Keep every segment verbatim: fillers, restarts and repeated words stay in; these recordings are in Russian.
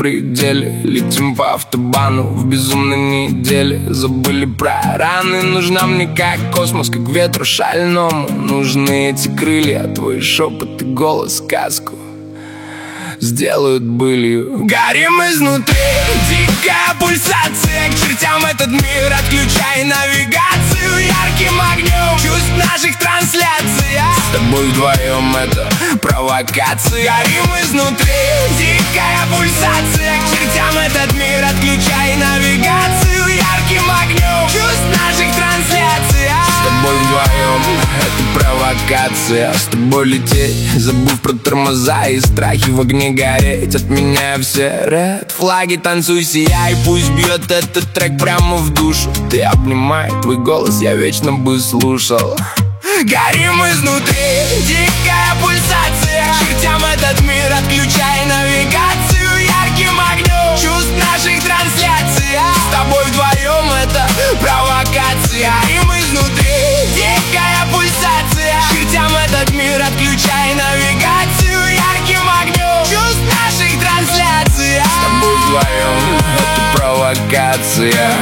пределе, летим по автобану в безумной неделе. Забыли про раны, нужна мне как космос, как ветру шальному. Нужны эти крылья, твой шепот и голос сказку сделают былью. Горим изнутри, дикая пульсация, к чертям этот мир, отключай навигацию ярким огнем чувств наших трансляций. С тобой вдвоем это провокация. Горим изнутри, дикая пульсация, к чертям этот мир, отключай навигацию ярким огнем чувств наших трансляций. С тобой вдвоем это провокация. С тобой лететь, забыв про тормоза и страхи в огне гореть. Отменяя все ред флаги, танцуй, сияй, пусть бьет этот трек прямо в душу. Ты обнимай, твой голос я вечно бы слушал. Горим изнутри, дикая пульсация, к чертям этот мир, отключай навигацию ярким огнем чувств наших трансляций. С тобой вдвоем это провокация. Горим изнутри, дикая пульсация, к чертям этот мир, отключай навигацию ярким огнем чувств наших трансляций. С тобой вдвоем это провокация.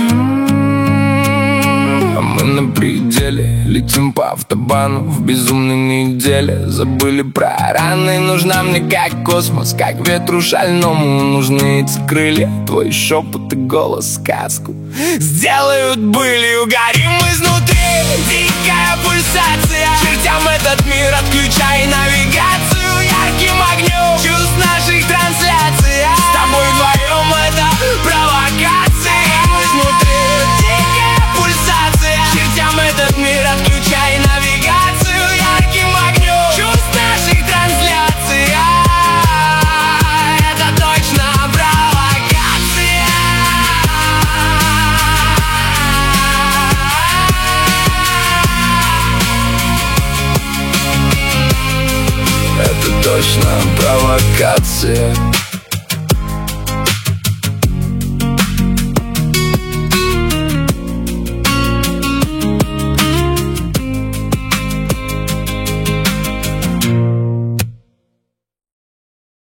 А мы на пределе, летим по автобану в безумной неделе. Забыли про раны, нужна мне как космос, как ветру шальному. Нужны эти крылья, твой шепот и голос сказку сделают былью. Горим изнутри, дикая пульсация, к чертям этот мир, отключай навигацию ярким огнем чувств наших трансляций. С тобой вдвоем это провокация. Изнутри, дикая пульсация, к чертям этот мир, отключай навигацию ярким огнем чувств наших трансляций. Это точно провокация. Это точно провокация.